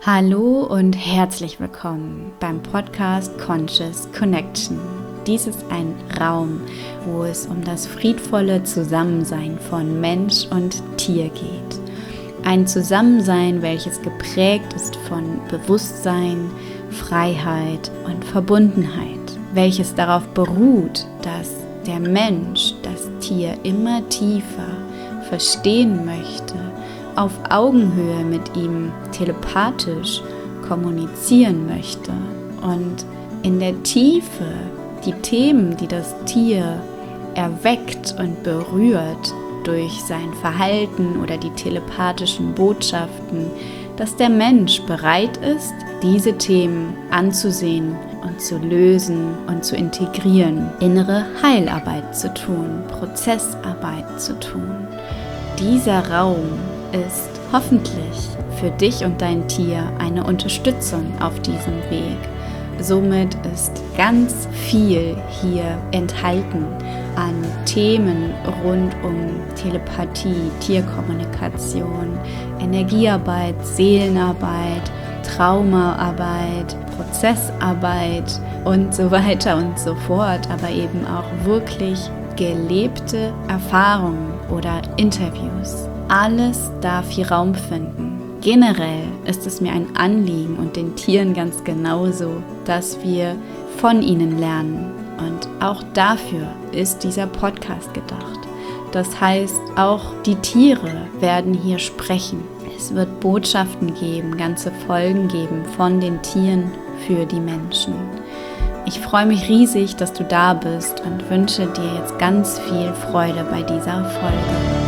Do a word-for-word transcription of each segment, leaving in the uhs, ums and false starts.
Hallo und herzlich willkommen beim Podcast Conscious Connection. Dies ist ein Raum, wo es um das friedvolle Zusammensein von Mensch und Tier geht. Ein Zusammensein, welches geprägt ist von Bewusstsein, Freiheit und Verbundenheit, welches darauf beruht, dass der Mensch das Tier immer tiefer verstehen möchte, auf Augenhöhe mit ihm telepathisch kommunizieren möchte und in der Tiefe die Themen, die das Tier erweckt und berührt durch sein Verhalten oder die telepathischen Botschaften, dass der Mensch bereit ist, diese Themen anzusehen und zu lösen und zu integrieren, innere Heilarbeit zu tun, Prozessarbeit zu tun. Dieser Raum ist hoffentlich für dich und dein Tier eine Unterstützung auf diesem Weg. Somit ist ganz viel hier enthalten an Themen rund um Telepathie, Tierkommunikation, Energiearbeit, Seelenarbeit, Traumaarbeit, Prozessarbeit und so weiter und so fort, aber eben auch wirklich gelebte Erfahrungen oder Interviews. Alles darf hier Raum finden. Generell ist es mir ein Anliegen und den Tieren ganz genauso, dass wir von ihnen lernen. Und auch dafür ist dieser Podcast gedacht. Das heißt, auch die Tiere werden hier sprechen. Es wird Botschaften geben, ganze Folgen geben von den Tieren für die Menschen. Ich freue mich riesig, dass du da bist und wünsche dir jetzt ganz viel Freude bei dieser Folge.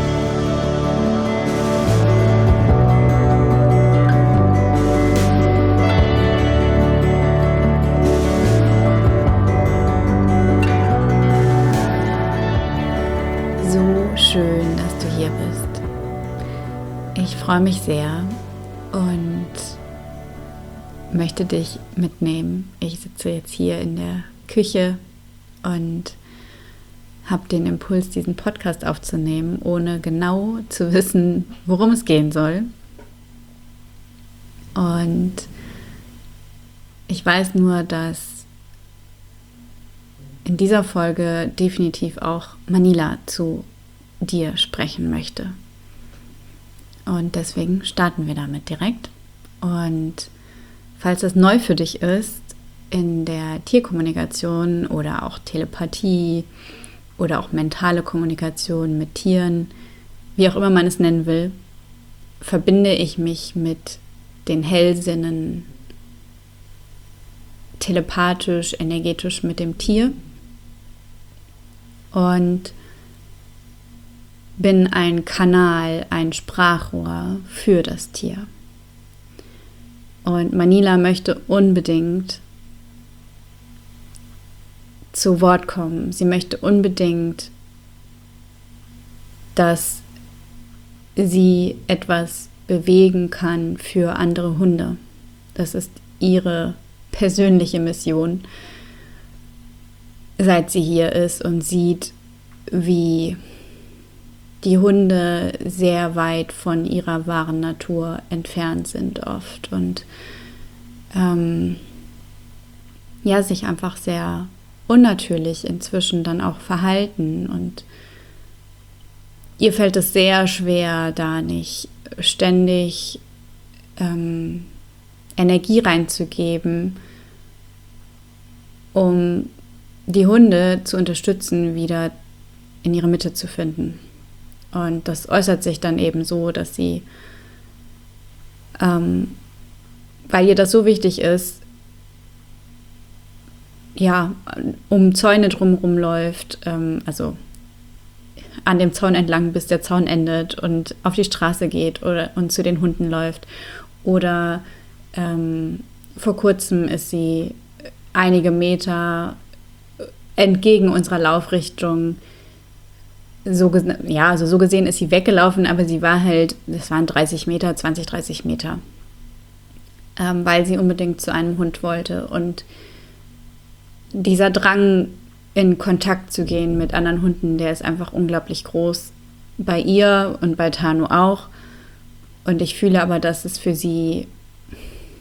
Schön, dass du hier bist. Ich freue mich sehr und möchte dich mitnehmen. Ich sitze jetzt hier in der Küche und habe den Impuls, diesen Podcast aufzunehmen, ohne genau zu wissen, worum es gehen soll. Und ich weiß nur, dass in dieser Folge definitiv auch Manila zu dir sprechen möchte. Und deswegen starten wir damit direkt. Und falls das neu für dich ist, in der Tierkommunikation oder auch Telepathie oder auch mentale Kommunikation mit Tieren, wie auch immer man es nennen will, verbinde ich mich mit den Hellsinnen telepathisch, energetisch mit dem Tier und bin ein Kanal, ein Sprachrohr für das Tier. Und Manila möchte unbedingt zu Wort kommen. Sie möchte unbedingt, dass sie etwas bewegen kann für andere Hunde. Das ist ihre persönliche Mission, seit sie hier ist und sieht, wie die Hunde sehr weit von ihrer wahren Natur entfernt sind oft und ähm, ja, sich einfach sehr unnatürlich inzwischen dann auch verhalten. Und ihr fällt es sehr schwer, da nicht ständig ähm, Energie reinzugeben, um die Hunde zu unterstützen, wieder in ihre Mitte zu finden. Und das äußert sich dann eben so, dass sie, ähm, weil ihr das so wichtig ist, ja, um Zäune drumherum läuft, ähm, also an dem Zaun entlang, bis der Zaun endet und auf die Straße geht oder und zu den Hunden läuft. Oder ähm, vor kurzem ist sie einige Meter entgegen unserer Laufrichtung. So, ja, also so gesehen ist sie weggelaufen, aber sie war halt, das waren dreißig Meter, zwanzig, dreißig Meter, ähm, weil sie unbedingt zu einem Hund wollte. Und dieser Drang, in Kontakt zu gehen mit anderen Hunden, der ist einfach unglaublich groß. Bei ihr und bei Tanu auch. Und ich fühle aber, dass es für sie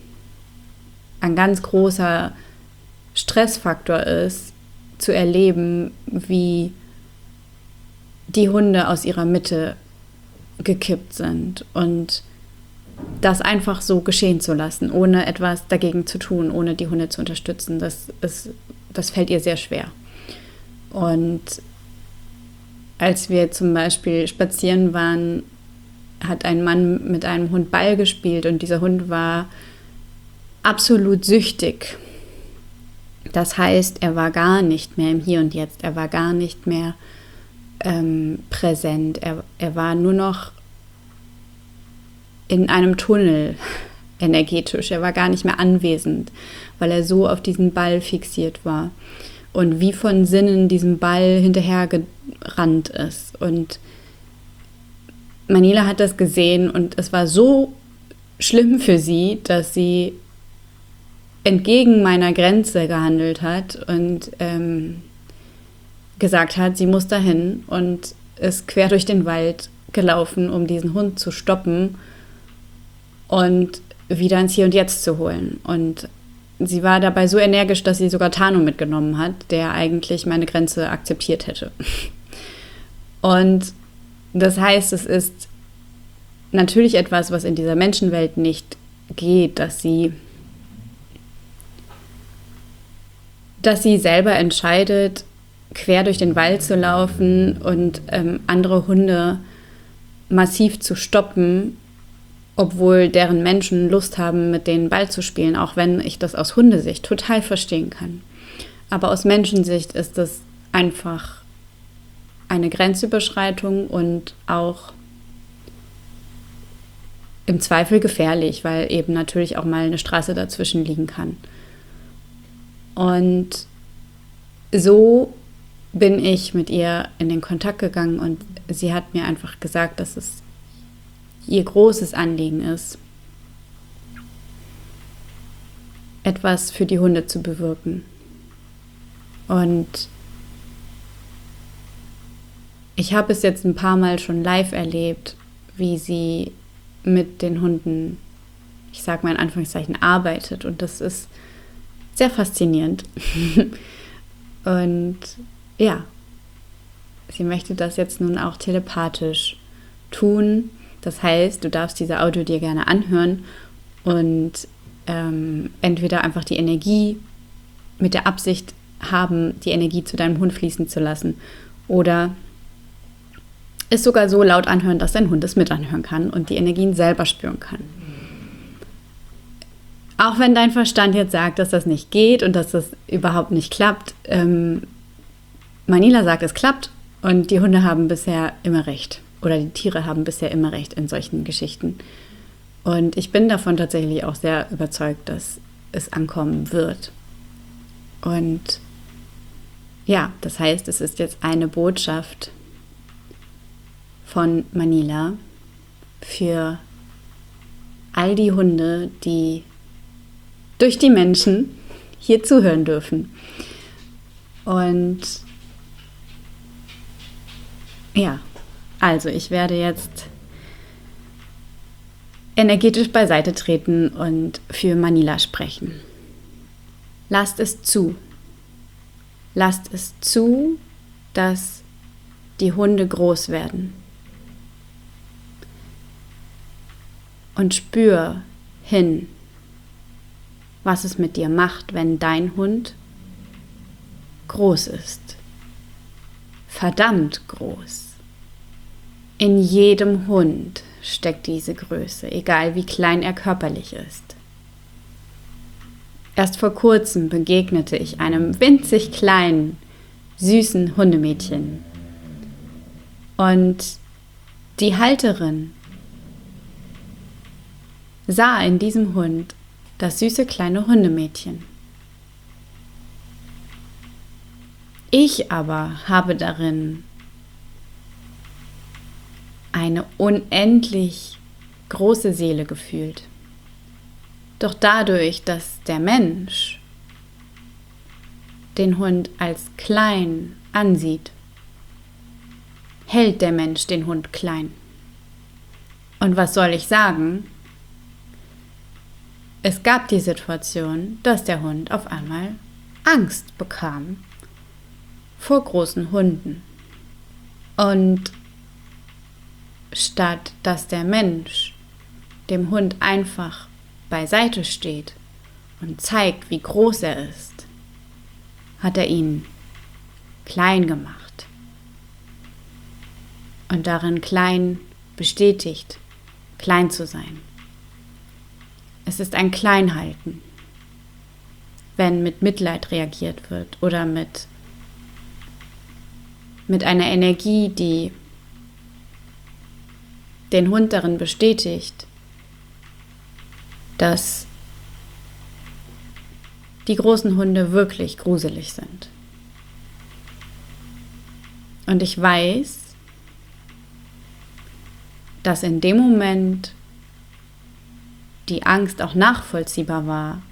ein ganz großer Stressfaktor ist, zu erleben, wie die Hunde aus ihrer Mitte gekippt sind und das einfach so geschehen zu lassen, ohne etwas dagegen zu tun, ohne die Hunde zu unterstützen. Das ist, das fällt ihr sehr schwer. Und als wir zum Beispiel spazieren waren, hat ein Mann mit einem Hund Ball gespielt und dieser Hund war absolut süchtig. Das heißt, er war gar nicht mehr im Hier und Jetzt, er war gar nicht mehr ähm, präsent, er, er war nur noch in einem Tunnel energetisch, er war gar nicht mehr anwesend, weil er so auf diesen Ball fixiert war und wie von Sinnen diesem Ball hinterhergerannt ist. Und Manila hat das gesehen und es war so schlimm für sie, dass sie entgegen meiner Grenze gehandelt hat und ähm, gesagt hat, sie muss dahin und ist quer durch den Wald gelaufen, um diesen Hund zu stoppen und wieder ins Hier und Jetzt zu holen. Und sie war dabei so energisch, dass sie sogar Tano mitgenommen hat, der eigentlich meine Grenze akzeptiert hätte. Und das heißt, es ist natürlich etwas, was in dieser Menschenwelt nicht geht, dass sie, dass sie selber entscheidet, quer durch den Wald zu laufen und ähm, andere Hunde massiv zu stoppen, obwohl deren Menschen Lust haben, mit denen Ball zu spielen, auch wenn ich das aus Hundesicht total verstehen kann. Aber aus Menschensicht ist das einfach eine Grenzüberschreitung und auch im Zweifel gefährlich, weil eben natürlich auch mal eine Straße dazwischen liegen kann. Und so bin ich mit ihr in den Kontakt gegangen und sie hat mir einfach gesagt, dass es ihr großes Anliegen ist, etwas für die Hunde zu bewirken. Und ich habe es jetzt ein paar Mal schon live erlebt, wie sie mit den Hunden, ich sage mal in Anführungszeichen, arbeitet. Und das ist sehr faszinierend. Und ja, sie möchte das jetzt nun auch telepathisch tun. Das heißt, du darfst diese Audio dir gerne anhören und ähm, entweder einfach die Energie mit der Absicht haben, die Energie zu deinem Hund fließen zu lassen oder es sogar so laut anhören, dass dein Hund es mit anhören kann und die Energien selber spüren kann. Auch wenn dein Verstand jetzt sagt, dass das nicht geht und dass das überhaupt nicht klappt, ähm, Manila sagt, es klappt und die Hunde haben bisher immer recht. Oder die Tiere haben bisher immer recht in solchen Geschichten. Und ich bin davon tatsächlich auch sehr überzeugt, dass es ankommen wird. Und ja, das heißt, es ist jetzt eine Botschaft von Manila für all die Hunde, die durch die Menschen hier zuhören dürfen. Und ja, also ich werde jetzt energetisch beiseite treten und für Manila sprechen. Lasst es zu. Lasst es zu, dass die Hunde groß werden. Und spür hin, was es mit dir macht, wenn dein Hund groß ist. Verdammt groß. In jedem Hund steckt diese Größe, egal wie klein er körperlich ist. Erst vor kurzem begegnete ich einem winzig kleinen, süßen Hundemädchen. Und die Halterin sah in diesem Hund das süße kleine Hundemädchen. Ich aber habe darin eine unendlich große Seele gefühlt. Doch dadurch, dass der Mensch den Hund als klein ansieht, hält der Mensch den Hund klein. Und was soll ich sagen? es gab die Situation, dass der Hund auf einmal Angst bekam vor großen Hunden. Und statt dass der Mensch dem Hund einfach beiseite steht und zeigt, wie groß er ist, hat er ihn klein gemacht und darin klein bestätigt, klein zu sein. Es ist ein Kleinhalten, wenn mit Mitleid reagiert wird oder mit, mit einer Energie, die den Hund darin bestätigt, dass die großen Hunde wirklich gruselig sind. Und ich weiß, dass in dem Moment die Angst auch nachvollziehbar war.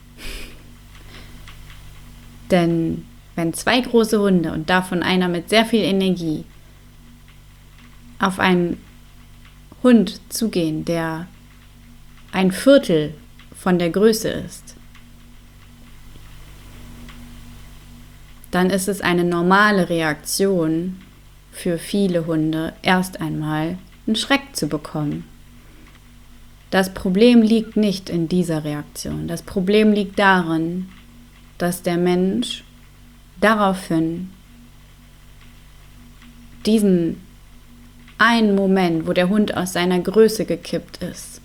Denn wenn zwei große Hunde und davon einer mit sehr viel Energie auf einen Hund zugehen, der ein Viertel von der Größe ist, dann ist es eine normale Reaktion für viele Hunde, erst einmal einen Schreck zu bekommen. Das Problem liegt nicht in dieser Reaktion. Das Problem liegt darin, dass der Mensch daraufhin diesen einen Moment, wo der Hund aus seiner Größe gekippt ist,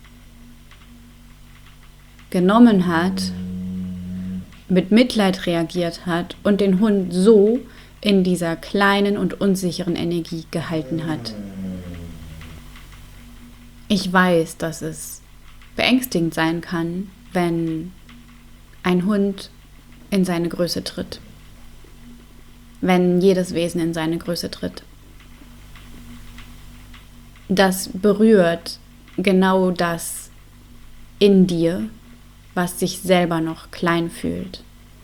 genommen hat, mit Mitleid reagiert hat und den Hund so in dieser kleinen und unsicheren Energie gehalten hat. Ich weiß, dass es beängstigend sein kann, wenn ein Hund in seine Größe tritt. Wenn jedes Wesen in seine Größe tritt. Das berührt genau das in dir, was sich selber noch klein fühlt.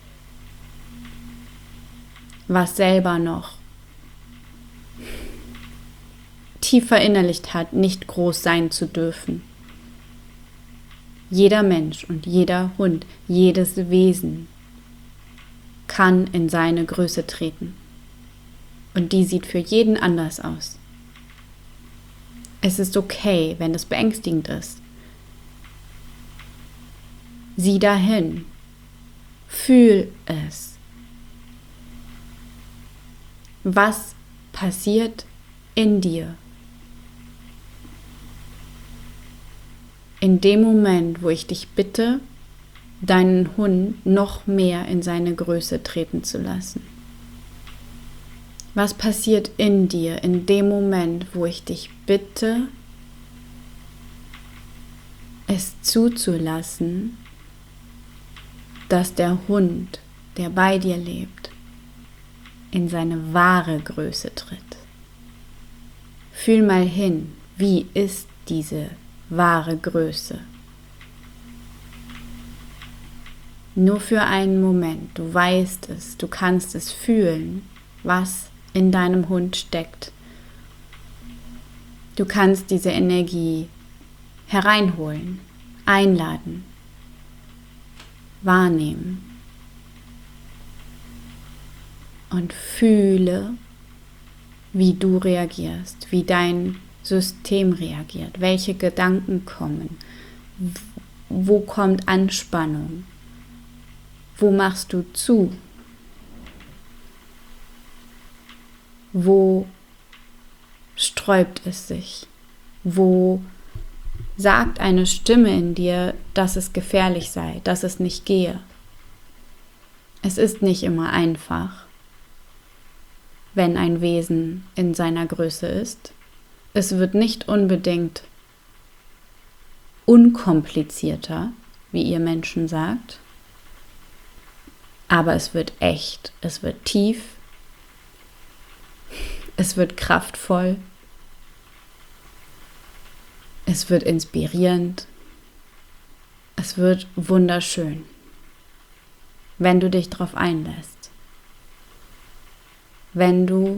Was selber noch tief verinnerlicht hat, nicht groß sein zu dürfen. Jeder Mensch und jeder Hund, jedes Wesen kann in seine Größe treten. Und die sieht für jeden anders aus. Es ist okay, wenn es beängstigend ist. Sieh dahin. Fühl es. Was passiert in dir? In dem Moment, wo ich dich bitte, deinen Hund noch mehr in seine Größe treten zu lassen. Was passiert in dir in dem Moment, wo ich dich bitte, es zuzulassen, dass der Hund, der bei dir lebt, in seine wahre Größe tritt? Fühl mal hin, wie ist diese wahre Größe? Nur für einen Moment, du weißt es, du kannst es fühlen, was in deinem Hund steckt. Du kannst diese Energie hereinholen, einladen, wahrnehmen und fühle, wie du reagierst, wie dein System reagiert, welche Gedanken kommen, wo kommt Anspannung, wo machst du zu, wo sträubt es sich, wo sagt eine Stimme in dir, dass es gefährlich sei, dass es nicht gehe. Es ist nicht immer einfach, wenn ein Wesen in seiner Größe ist. Es wird nicht unbedingt unkomplizierter, wie ihr Menschen sagt, aber es wird echt, es wird tief, es wird kraftvoll, es wird inspirierend, es wird wunderschön, wenn du dich darauf einlässt, wenn du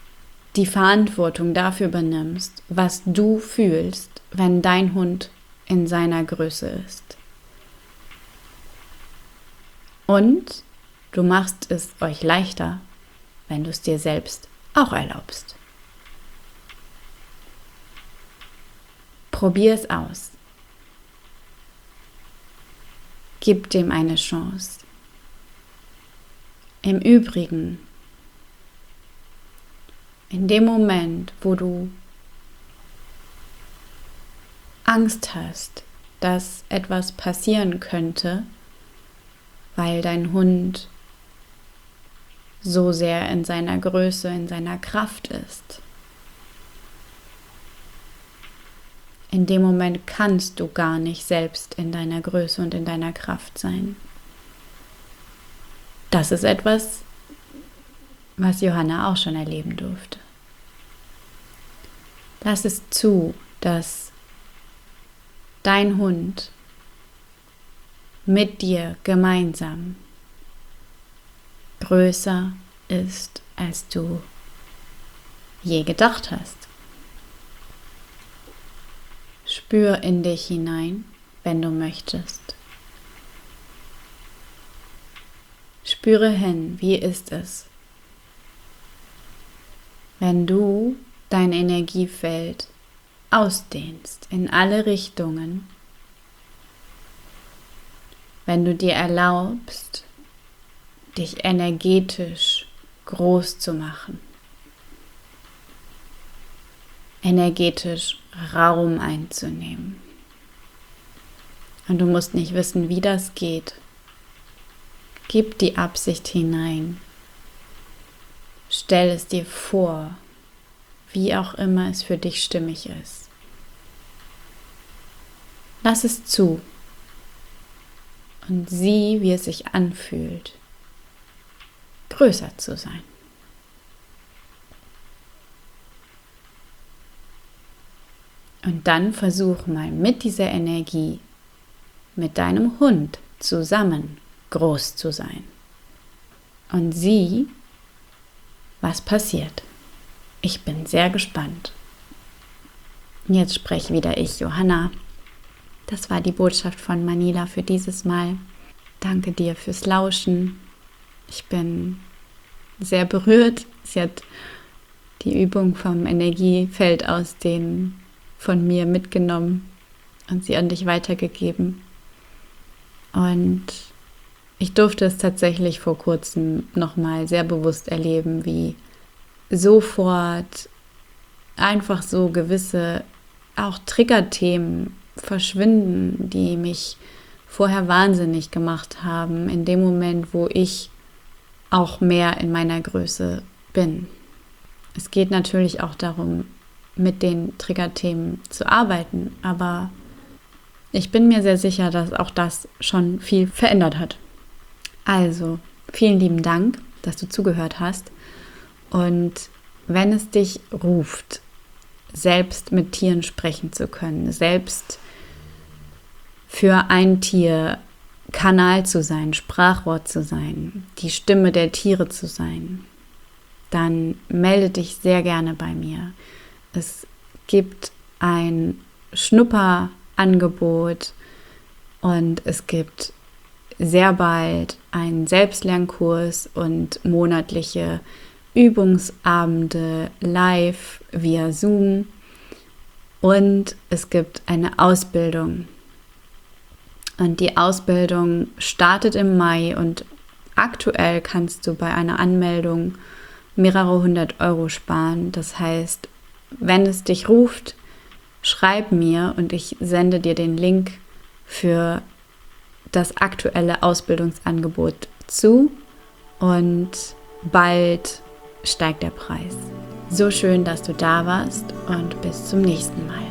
die Verantwortung dafür übernimmst, was du fühlst, wenn dein Hund in seiner Größe ist. Und du machst es euch leichter, wenn du es dir selbst auch erlaubst. Probier es aus. Gib dem eine Chance. Im Übrigen, in dem Moment, wo du Angst hast, dass etwas passieren könnte, weil dein Hund so sehr in seiner Größe, in seiner Kraft ist. In dem Moment kannst du gar nicht selbst in deiner Größe und in deiner Kraft sein. Das ist etwas, was Johanna auch schon erleben durfte. Lass es zu, dass dein Hund mit dir gemeinsam größer ist, als du je gedacht hast. Spür in dich hinein, wenn du möchtest. Spüre hin, wie ist es, wenn du dein Energiefeld ausdehnst in alle Richtungen, wenn du dir erlaubst, dich energetisch groß zu machen, energetisch Raum einzunehmen. Und du musst nicht wissen, wie das geht. Gib die Absicht hinein. Stell es dir vor, wie auch immer es für dich stimmig ist. Lass es zu und sieh, wie es sich anfühlt, größer zu sein. Und dann versuch mal mit dieser Energie, mit deinem Hund zusammen groß zu sein. Und sieh, was passiert. Ich bin sehr gespannt. Jetzt spreche wieder ich, Johanna. Das war die Botschaft von Manila für dieses Mal. Danke dir fürs Lauschen. Ich bin sehr berührt. Sie hat die Übung vom Energiefeld ausdehnen von mir mitgenommen und sie an dich weitergegeben. Und ich durfte es tatsächlich vor kurzem nochmal sehr bewusst erleben, wie sofort einfach so gewisse auch Triggerthemen verschwinden, die mich vorher wahnsinnig gemacht haben, in dem Moment, wo ich auch mehr in meiner Größe bin. Es geht natürlich auch darum, mit den Triggerthemen zu arbeiten, aber ich bin mir sehr sicher, dass auch das schon viel verändert hat. Also, vielen lieben Dank, dass du zugehört hast. Und wenn es dich ruft, selbst mit Tieren sprechen zu können, selbst für ein Tier Kanal zu sein, Sprachrohr zu sein, die Stimme der Tiere zu sein, dann melde dich sehr gerne bei mir. Es gibt ein Schnupperangebot und es gibt sehr bald einen Selbstlernkurs und monatliche Übungsabende live via Zoom und es gibt eine Ausbildung. Und die Ausbildung startet im Mai und aktuell kannst du bei einer Anmeldung mehrere hundert Euro sparen. Das heißt, wenn es dich ruft, schreib mir und ich sende dir den Link für das aktuelle Ausbildungsangebot zu und bald steigt der Preis. So schön, dass du da warst und bis zum nächsten Mal.